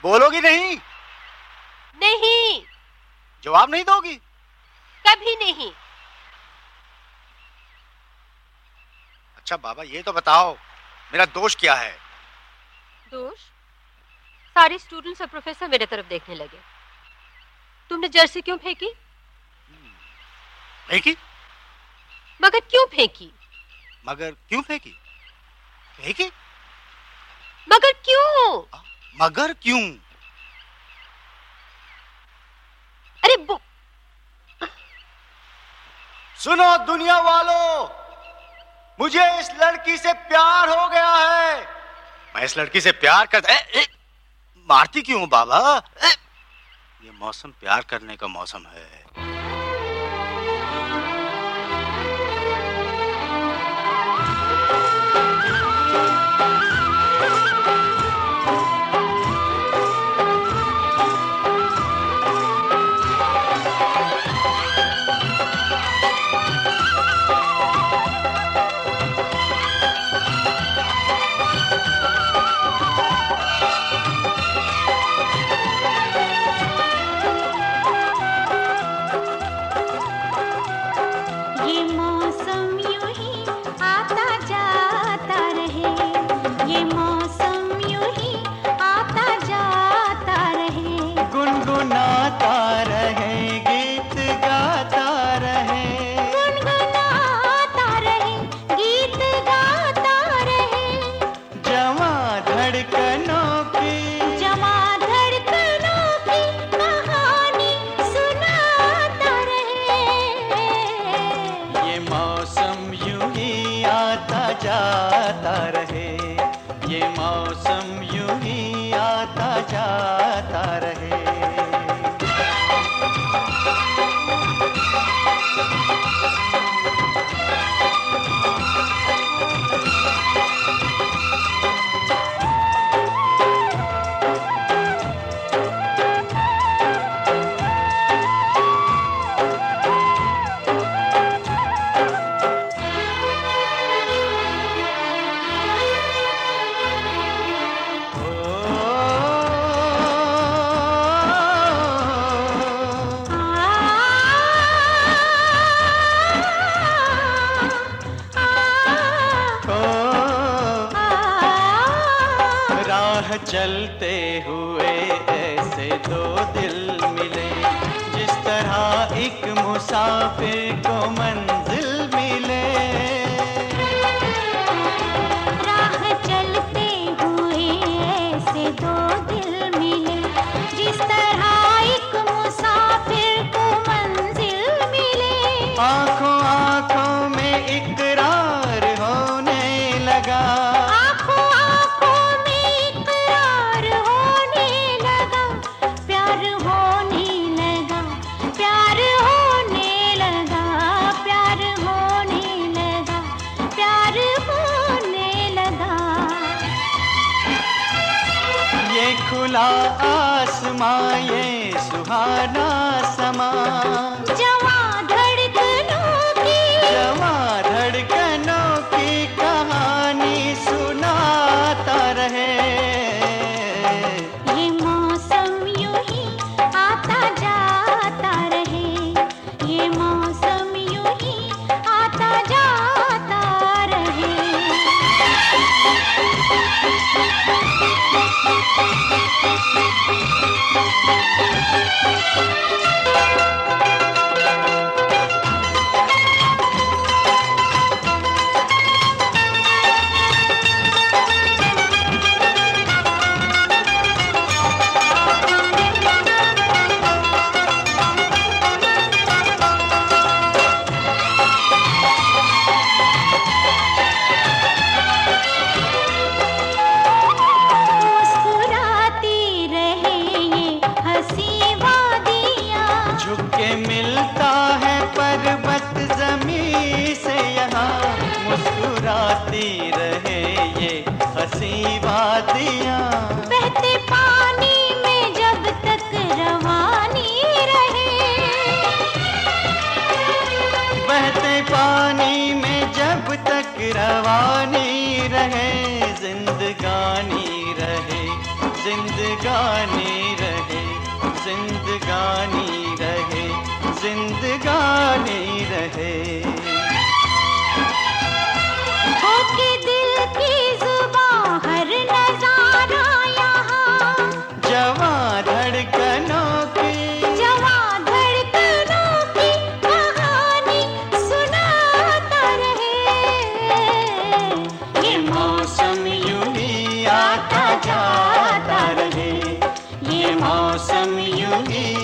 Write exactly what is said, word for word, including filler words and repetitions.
बोलोगी नहीं? नहीं। जवाब नहीं दोगी? कभी नहीं। अच्छा बाबा, ये तो बताओ मेरा दोष क्या है? दोष? सारे स्टूडेंट्स और प्रोफेसर मेरे तरफ देखने लगे। तुमने जर्सी क्यों फेंकी? फेंकी? मगर क्यों फेंकी? मगर क्यों फेंकी? फेंकी? मगर क्यों? मगर क्यों? अरे वो... सुनो दुनिया वालों, मुझे इस लड़की से प्यार हो गया है। मैं इस लड़की से प्यार करता... ए, ए, मारती क्यों बाबा? ए, ये मौसम प्यार करने का मौसम है। जाता रहे, ये मौसम यूं ही आता जाता रहे। चलते हुए ऐसे दो दिल मिले, जिस तरह एक मुसाफिर को मंजिल मिले। राह चलते हुए ऐसे दो दिल मिले, जिस तरह एक मुसाफिर को मंजिल मिले। आंखों आंखों में इकरार होने लगा, खुला आसमां ये सुहाना समा। जवां धड़कनों की जवां धड़कनों की कहानी सुनाता रहे। ये मौसम यूं ही आता जाता रहे, ये मौसम यूं ही आता जाता रहे। Thank you. जिंदगानी रहे, जिंदगानी रहे, जिंदगानी रहे। होके दिल की जुबां हर नजारा यहाँ, जवां धड़कनों की, जवां धड़कनों की कहानी सुनाता रहे। ये मौसम यूं ही आता जाता रहे, ये मौसम यूं ही